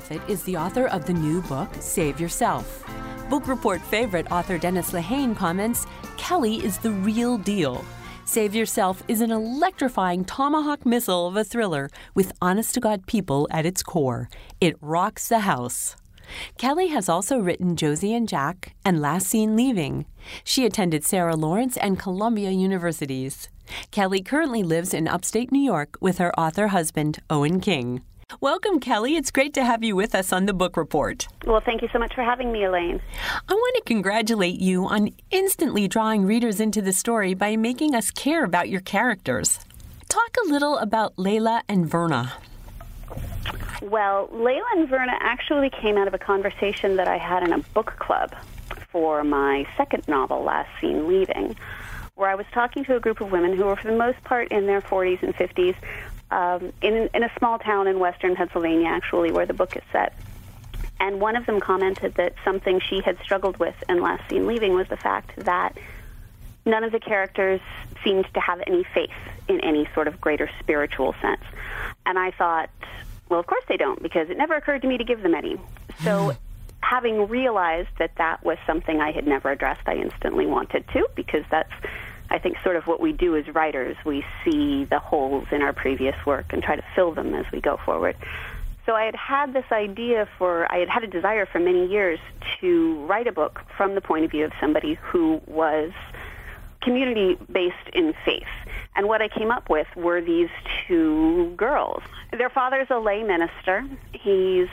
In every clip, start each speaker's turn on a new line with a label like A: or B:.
A: Moffat is the author of the new book, Save Yourself. Book Report favorite author Dennis Lehane comments, Kelly is the real deal. Save Yourself is an electrifying tomahawk missile of a thriller with honest-to-God people at its core. It rocks the house. Kelly has also written Josie and Jack and Last Seen Leaving. She attended Sarah Lawrence and Columbia Universities. Kelly currently lives in upstate New York with her author husband, Owen King. Welcome, Kelly. It's great to have you with us on the Book Report.
B: Well, thank you so much for having me, Elaine.
A: I want to congratulate you on instantly drawing readers into the story by making us care about your characters. Talk a little about Layla and Verna.
B: Well, Layla and Verna actually came out of a conversation that I had in a book club for my second novel, Last Seen Leaving, where I was talking to a group of women who were, for the most part, in their 40s and 50s, in a small town in western Pennsylvania, actually, where the book is set. And one of them commented that something she had struggled with in Last Seen Leaving was the fact that none of the characters seemed to have any faith in any sort of greater spiritual sense. And I thought, well, of course they don't, because it never occurred to me to give them any. So having realized that that was something I had never addressed, I instantly wanted to, because that's, I think, sort of what we do as writers. We see the holes in our previous work and try to fill them as we go forward. So I had this idea I had a desire for many years to write a book from the point of view of somebody who was community-based in faith. And what I came up with were these two girls. Their father's a lay minister. He's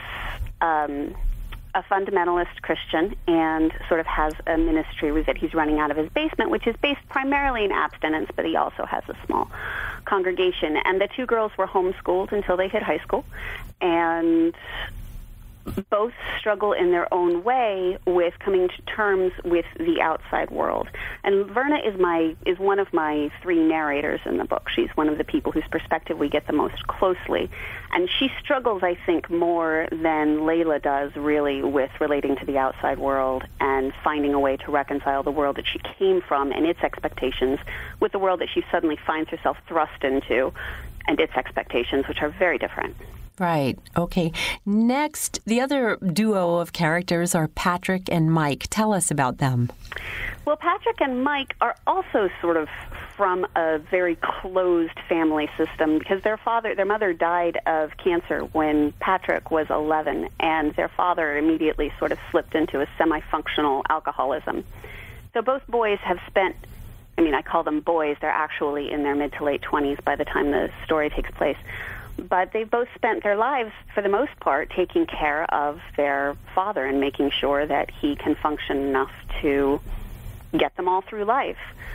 B: a fundamentalist Christian and sort of has a ministry that he's running out of his basement, which is based primarily in abstinence, but he also has a small congregation. And the two girls were homeschooled until they hit high school, and both struggle in their own way with coming to terms with the outside world. And Verna is one of my three narrators in the book. She's one of the people whose perspective we get the most closely. And she struggles, I think, more than Layla does, really, with relating to the outside world and finding a way to reconcile the world that she came from and its expectations with the world that she suddenly finds herself thrust into and its expectations, which are very different.
A: Right. Okay. Next, the other duo of characters are Patrick and Mike. Tell us about them.
B: Well, Patrick and Mike are also sort of from a very closed family system because their mother died of cancer when Patrick was 11, and their father immediately sort of slipped into a semi-functional alcoholism. So both boys have spent, I call them boys, they're actually in their mid to late 20s by the time the story takes place. But they've both spent their lives, for the most part, taking care of their father and making sure that he can function enough to get them all through life.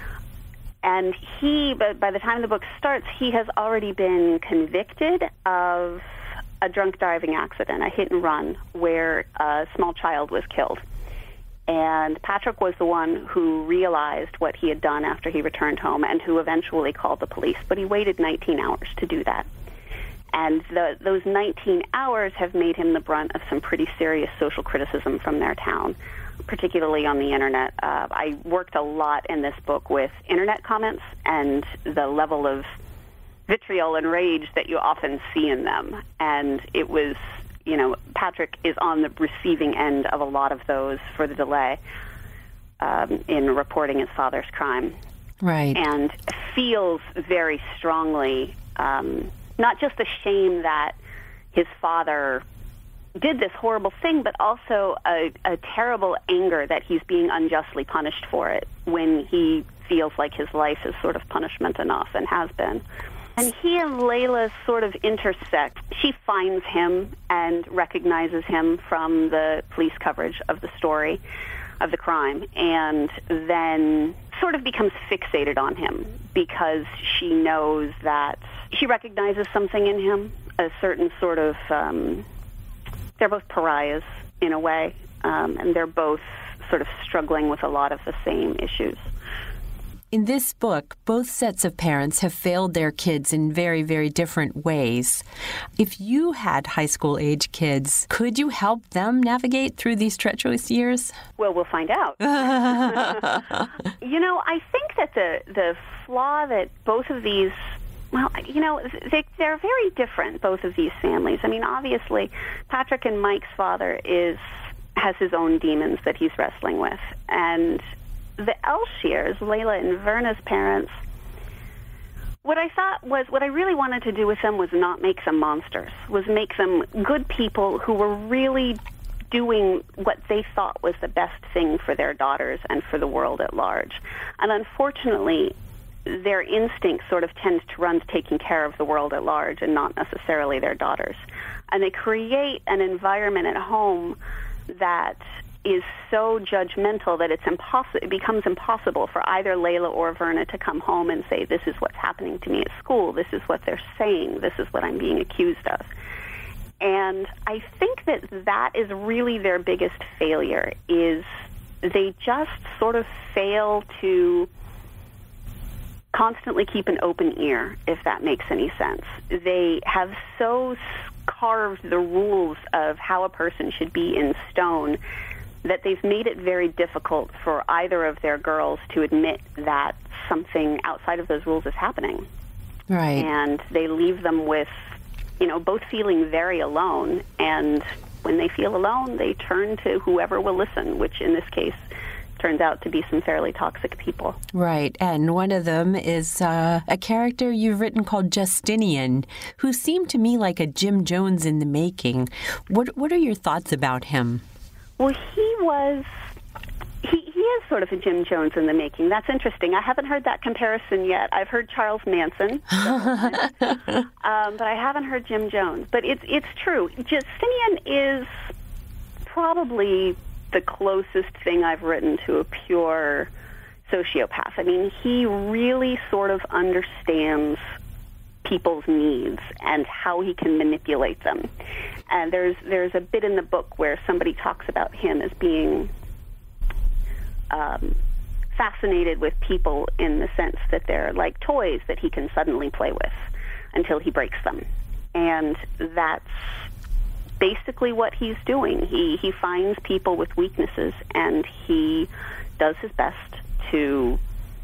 B: And by the time the book starts, he has already been convicted of a drunk driving accident, a hit and run, where a small child was killed. And Patrick was the one who realized what he had done after he returned home and who eventually called the police. But he waited 19 hours to do that. And those 19 hours have made him the brunt of some pretty serious social criticism from their town, particularly on the Internet. I worked a lot in this book with Internet comments and the level of vitriol and rage that you often see in them. And it was, Patrick is on the receiving end of a lot of those for the delay in reporting his father's crime.
A: Right.
B: And feels very strongly not just the shame that his father did this horrible thing, but also a terrible anger that he's being unjustly punished for it when he feels like his life is sort of punishment enough and has been. And he and Layla sort of intersect. She finds him and recognizes him from the police coverage of the story, of the crime, and then sort of becomes fixated on him because she knows that she recognizes something in him, a certain sort of, they're both pariahs in a way, and they're both sort of struggling with a lot of the same issues.
A: In this book, both sets of parents have failed their kids in very, very different ways. If you had high school-age kids, could you help them navigate through these treacherous years?
B: Well, we'll find out. I think that the flaw that both of these Well, they're very different, both of these families. I mean, obviously, Patrick and Mike's father has his own demons that he's wrestling with. And the Elshiers, Layla and Verna's parents, what I really wanted to do with them was not make them monsters, was make them good people who were really doing what they thought was the best thing for their daughters and for the world at large. And unfortunately, their instincts sort of tend to run to taking care of the world at large and not necessarily their daughters. And they create an environment at home that is so judgmental that it becomes impossible for either Layla or Verna to come home and say, this is what's happening to me at school, this is what they're saying, this is what I'm being accused of. And I think that is really their biggest failure, is they just sort of fail to constantly keep an open ear, if that makes any sense. They have so carved the rules of how a person should be in stone that they've made it very difficult for either of their girls to admit that something outside of those rules is happening.
A: Right.
B: And they leave them with, both feeling very alone, and when they feel alone, they turn to whoever will listen, which in this case turns out to be some fairly toxic people.
A: Right, and one of them is a character you've written called Justinian, who seemed to me like a Jim Jones in the making. What are your thoughts about him?
B: Well, he is sort of a Jim Jones in the making. That's interesting. I haven't heard that comparison yet. I've heard Charles Manson, but I haven't heard Jim Jones. But it's true. Justinian is probably the closest thing I've written to a pure sociopath. I mean, he really sort of understands people's needs and how he can manipulate them. And there's a bit in the book where somebody talks about him as being fascinated with people in the sense that they're like toys that he can suddenly play with until he breaks them. And that's basically what he's doing. He finds people with weaknesses, and he does his best to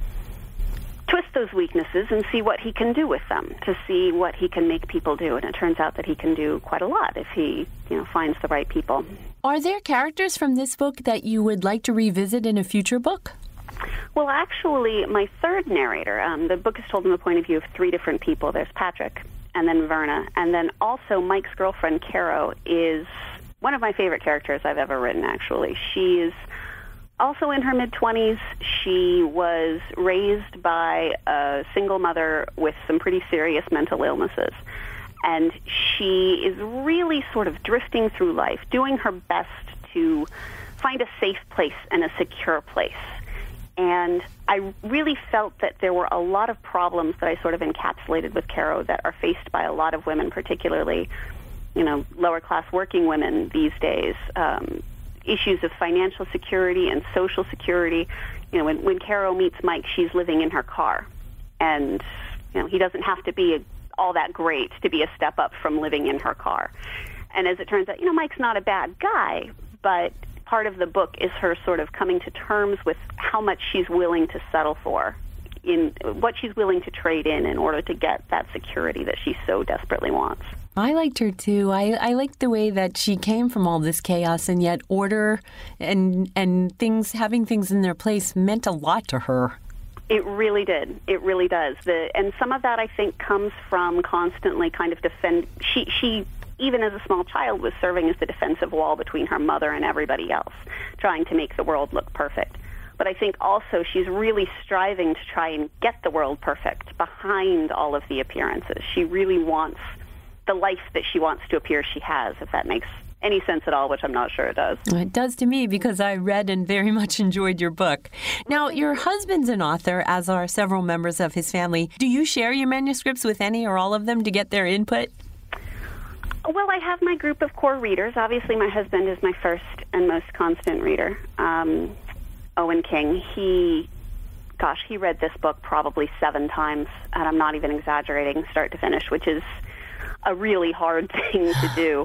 B: twist those weaknesses and see what he can do with them, to see what he can make people do. And it turns out that he can do quite a lot if he, finds the right people.
A: Are there characters from this book that you would like to revisit in a future book?
B: Well, actually, my third narrator, the book is told from the point of view of three different people. There's Patrick, and then Verna, and then also Mike's girlfriend, Caro, is one of my favorite characters I've ever written, actually. She is also in her mid-20s. She was raised by a single mother with some pretty serious mental illnesses. And she is really sort of drifting through life, doing her best to find a safe place and a secure place. And I really felt that there were a lot of problems that I sort of encapsulated with Caro that are faced by a lot of women, particularly, lower-class working women these days. Issues of financial security and social security. When Caro meets Mike, she's living in her car. And, he doesn't have to be all that great to be a step up from living in her car. And as it turns out, Mike's not a bad guy, but part of the book is her sort of coming to terms with how much she's willing to settle for, in what she's willing to trade in order to get that security that she so desperately wants.
A: I liked her too. I liked the way that she came from all this chaos, and yet order and having things in their place meant a lot to her.
B: It really did. It really does. And some of that, I think, comes from constantly kind of She even as a small child, was serving as the defensive wall between her mother and everybody else, trying to make the world look perfect. But I think also she's really striving to try and get the world perfect behind all of the appearances. She really wants the life that she wants to appear she has, if that makes any sense at all, which I'm not sure it does.
A: It does to me, because I read and very much enjoyed your book. Now, your husband's an author, as are several members of his family. Do you share your manuscripts with any or all of them to get their input?
B: Well, I have my group of core readers. Obviously, my husband is my first and most constant reader, Owen King. He read this book probably 7 times, and I'm not even exaggerating, start to finish, which is a really hard thing to do.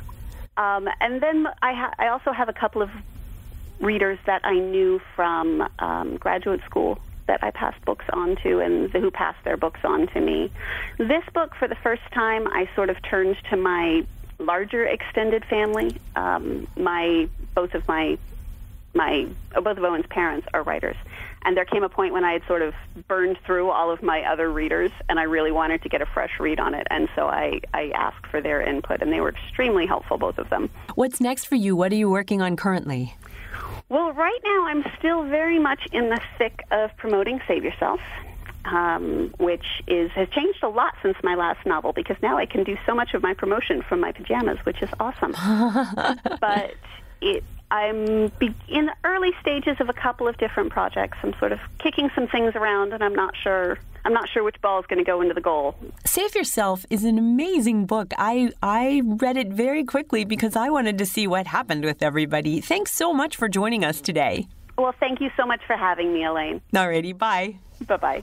B: And then I also have a couple of readers that I knew from graduate school that I passed books on to and who passed their books on to me. This book, for the first time, I sort of turned to my larger extended family. Both of Owen's parents are writers. And there came a point when I had sort of burned through all of my other readers, and I really wanted to get a fresh read on it. And so I asked for their input, and they were extremely helpful, both of them.
A: What's next for you? What are you working on currently?
B: Well, right now I'm still very much in the thick of promoting Save Yourself, which has changed a lot since my last novel, because now I can do so much of my promotion from my pajamas, which is awesome. But I'm in the early stages of a couple of different projects. I'm sort of kicking some things around, and I'm not sure which ball is going to go into the goal.
A: Save Yourself is an amazing book. I read it very quickly because I wanted to see what happened with everybody. Thanks so much for joining us today.
B: Well, thank you so much for having me, Elaine.
A: Alrighty, bye.
B: Bye-bye.